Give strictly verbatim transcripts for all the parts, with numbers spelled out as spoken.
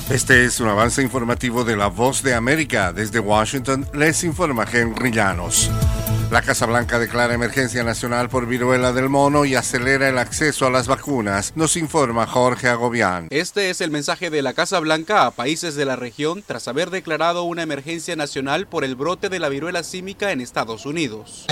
Este es un avance informativo de La Voz de América. Desde Washington les informa Henry Llanos. La Casa Blanca declara emergencia nacional por viruela del mono y acelera el acceso a las vacunas, nos informa Jorge Agobián. Este es el mensaje de la Casa Blanca a países de la región tras haber declarado una emergencia nacional por el brote de la viruela símica en Estados Unidos.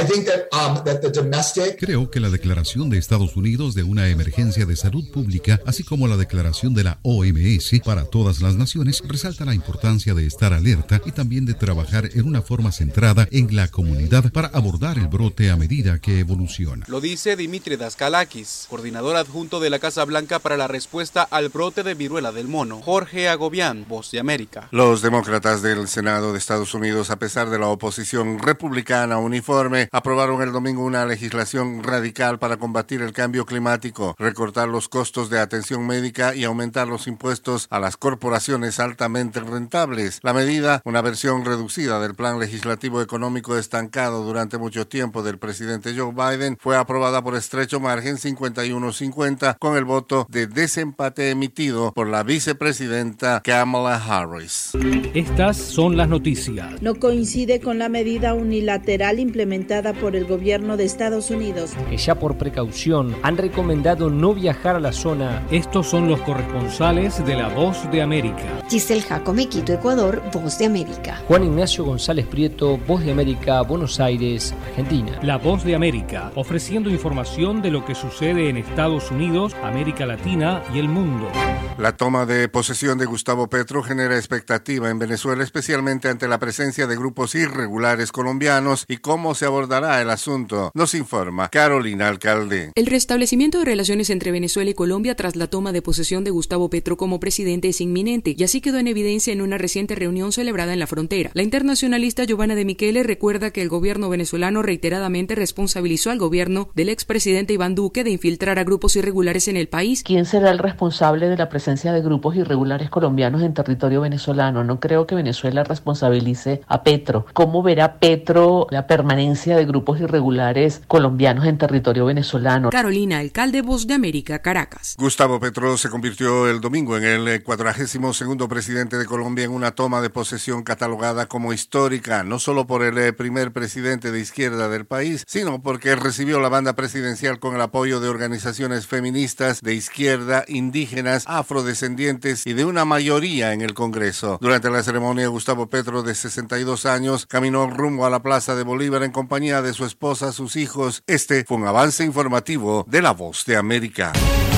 Creo que la declaración de Estados Unidos de una emergencia de salud pública, así como la declaración de la O M S para todas las naciones, resalta la importancia de estar alerta y también de trabajar en una forma centrada en la comunidad para abordar abordar el brote a medida que evoluciona. Lo dice Dimitri Daskalakis, coordinador adjunto de la Casa Blanca para la respuesta al brote de viruela del mono. Jorge Agobián, Voz de América. Los demócratas del Senado de Estados Unidos, a pesar de la oposición republicana uniforme, aprobaron el domingo una legislación radical para combatir el cambio climático, recortar los costos de atención médica y aumentar los impuestos a las corporaciones altamente rentables. La medida, una versión reducida del plan legislativo económico estancado durante mucho tiempo del presidente Joe Biden, fue aprobada por estrecho margen cincuenta y uno a cincuenta con el voto de desempate emitido por la vicepresidenta Kamala Harris. Estas son las noticias. No coincide con la medida unilateral implementada por el gobierno de Estados Unidos. Que ya por precaución han recomendado no viajar a la zona. Estos son los corresponsales de La Voz de América. Giselle Jacome, Quito, Ecuador, Voz de América. Juan Ignacio González Prieto, Voz de América, Buenos Aires, Argentina. La Voz de América, ofreciendo información de lo que sucede en Estados Unidos, América Latina y el mundo. La toma de posesión de Gustavo Petro genera expectativa en Venezuela, especialmente ante la presencia de grupos irregulares colombianos y cómo se abordará el asunto, nos informa Carolina Alcalde. El restablecimiento de relaciones entre Venezuela y Colombia tras la toma de posesión de Gustavo Petro como presidente es inminente, y así quedó en evidencia en una reciente reunión celebrada en la frontera. La internacionalista Giovanna de Michele recuerda que el gobierno venezolano reiteradamente responsabilizó al gobierno del expresidente Iván Duque de infiltrar a grupos irregulares en el país. ¿Quién será el responsable de la presencia de grupos irregulares colombianos en territorio venezolano? No creo que Venezuela responsabilice a Petro. ¿Cómo verá Petro la permanencia de grupos irregulares colombianos en territorio venezolano? Carolina Alcalde, Voz de América, Caracas. Gustavo Petro se convirtió el domingo en el cuadragésimo segundo presidente de Colombia en una toma de posesión catalogada como histórica, no solo por el primer presidente de izquierda del país, sino porque recibió la banda presidencial con el apoyo de organizaciones feministas de izquierda, indígenas, afrodescendientes y de una mayoría en el Congreso. Durante la ceremonia, Gustavo Petro, de sesenta y dos años, caminó rumbo a la Plaza de Bolívar en compañía de su esposa, sus hijos. Este fue un avance informativo de La Voz de América.